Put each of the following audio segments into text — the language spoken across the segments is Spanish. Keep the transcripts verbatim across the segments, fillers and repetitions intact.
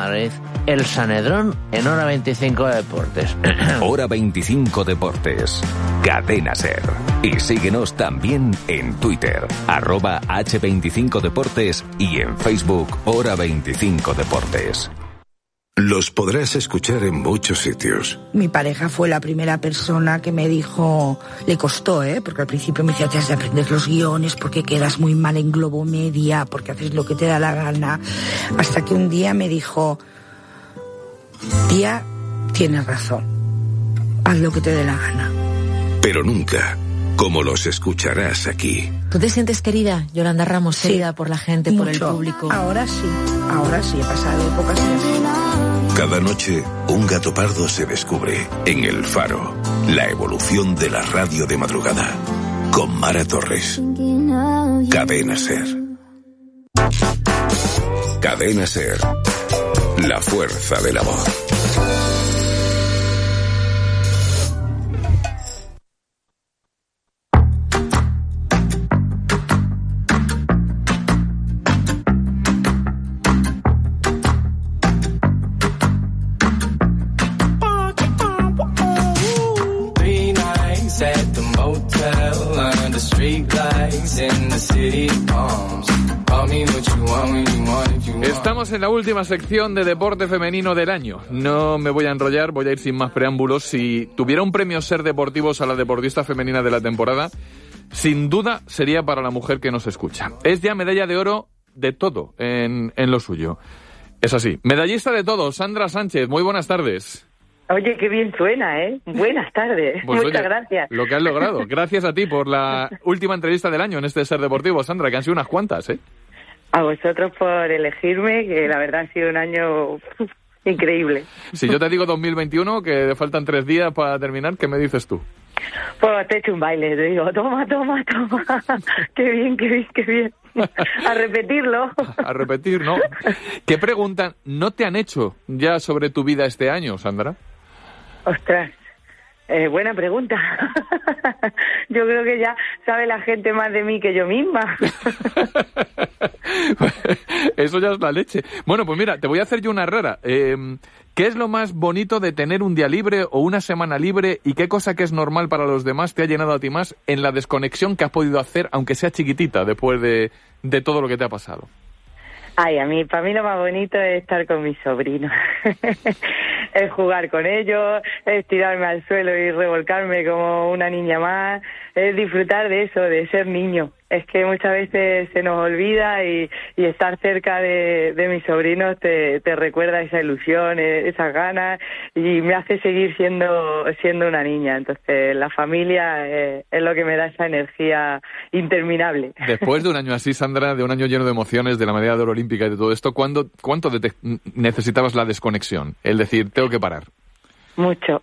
Madrid, el Sanedrón en Hora veinticinco Deportes. Hora veinticinco Deportes. Cadena SER. Y síguenos también en Twitter, arroba hache veinticinco Deportes y en Facebook Hora veinticinco Deportes. Los podrás escuchar en muchos sitios. Mi pareja fue la primera persona que me dijo, le costó, ¿eh? Porque al principio me decía, te has de aprender los guiones porque quedas muy mal en Globo Media, porque haces lo que te da la gana. Hasta que un día me dijo, tía, tienes razón, haz lo que te dé la gana. Pero nunca como los escucharás aquí. ¿Tú te sientes querida, Yolanda Ramos, Sí, querida por la gente, mucho. por el público? Ahora sí, ahora sí, he pasado épocas así. Cada noche, un gato pardo se descubre en El Faro. La evolución de la radio de madrugada. Con Mara Torres. Cadena SER. Cadena SER. La fuerza de la voz. Estamos en la última sección de deporte femenino del año. No me voy a enrollar, voy a ir sin más preámbulos. Si tuviera un premio SER Deportivos a la deportista femenina de la temporada, sin duda sería para la mujer que nos escucha. Es ya medalla de oro de todo en, en lo suyo. Es así. Medallista de todo, Sandra Sánchez, muy buenas tardes. Oye, qué bien suena, ¿eh? Buenas tardes. Pues Muchas oye, gracias. Lo que has logrado. Gracias a ti por la última entrevista del año en este SER Deportivo, Sandra, que han sido unas cuantas, ¿eh? A vosotros por elegirme, que la verdad ha sido un año uf, increíble. Si yo te digo dos mil veintiuno, que faltan tres días para terminar, ¿qué me dices tú? Pues te echo un baile, te digo, toma, toma, toma. Qué bien, qué bien, qué bien. A repetirlo. A repetir, ¿no? ¿Qué preguntas no te han hecho ya sobre tu vida este año, Sandra? Ostras, eh, buena pregunta. Yo creo que ya sabe la gente más de mí que yo misma. Eso ya es la leche. Bueno, pues mira, te voy a hacer yo una rara. Eh, ¿Qué es lo más bonito de tener un día libre o una semana libre y qué cosa que es normal para los demás te ha llenado a ti más en la desconexión que has podido hacer, aunque sea chiquitita, después de, de todo lo que te ha pasado? Ay, a mí, para mí lo más bonito es estar con mis sobrinos. Es jugar con ellos, es tirarme al suelo y revolcarme como una niña más, es disfrutar de eso, de ser niño. Es que muchas veces se nos olvida y, y estar cerca de, de mis sobrinos te, te recuerda esa ilusión, esas ganas y me hace seguir siendo siendo una niña. Entonces la familia es, es lo que me da esa energía interminable. Después de un año así, Sandra, de un año lleno de emociones, de la medalla de oro olímpica y de todo esto, ¿cuándo, ¿cuánto de te necesitabas la desconexión? El decir, tengo que parar. Mucho.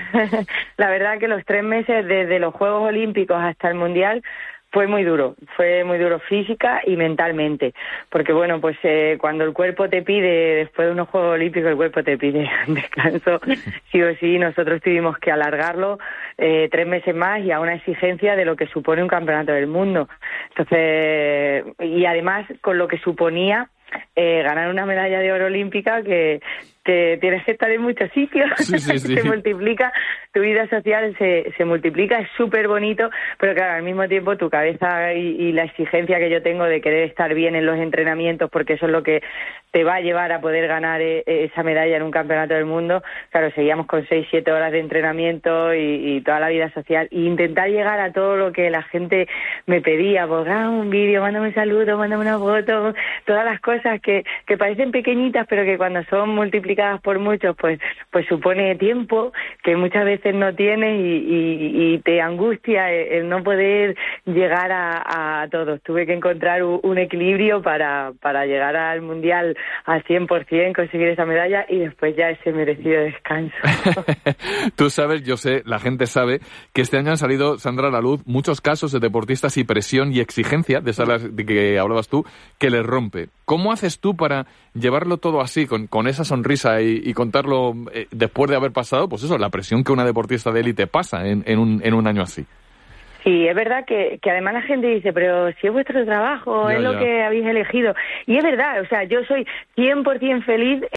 La verdad que los tres meses desde los Juegos Olímpicos hasta el Mundial fue muy duro, fue muy duro física y mentalmente, porque bueno, pues eh, cuando el cuerpo te pide, después de unos Juegos Olímpicos, el cuerpo te pide descanso, sí o sí, nosotros tuvimos que alargarlo eh, tres meses más y a una exigencia de lo que supone un campeonato del mundo. Entonces, y además con lo que suponía eh, ganar una medalla de oro olímpica que te tienes que estar en muchos sitios, sí, sí, sí. se multiplica, tu vida social se, se multiplica, es súper bonito, pero claro, al mismo tiempo tu cabeza y, y la exigencia que yo tengo de querer estar bien en los entrenamientos, porque eso es lo que te va a llevar a poder ganar eh, esa medalla en un campeonato del mundo. Claro, seguíamos con seis, siete horas de entrenamiento y, y toda la vida social, e intentar llegar a todo lo que la gente me pedía, pues ah, un vídeo, mándame un saludo, mándame una foto, todas las cosas que, que parecen pequeñitas, pero que cuando son multiplicadas por muchos, pues pues supone tiempo que muchas veces no tienes y, y, y te angustia el no poder llegar a, a todos. Tuve que encontrar un, un equilibrio para, para llegar al Mundial al cien por ciento, conseguir esa medalla y después ya ese merecido descanso. Tú sabes, yo sé, la gente sabe que este año han salido, Sandra, a la luz muchos casos de deportistas y presión y exigencia, de esas de que hablabas tú, que les rompe. ¿Cómo haces tú para llevarlo todo así, con, con esa sonrisa y, y contarlo eh, después de haber pasado, pues eso, la presión que una deportista de élite pasa en, en, un, en un año así? Sí, es verdad que, que además la gente dice, pero si es vuestro trabajo, ya, es lo ya. que habéis elegido. Y es verdad, o sea, yo soy cien por ciento feliz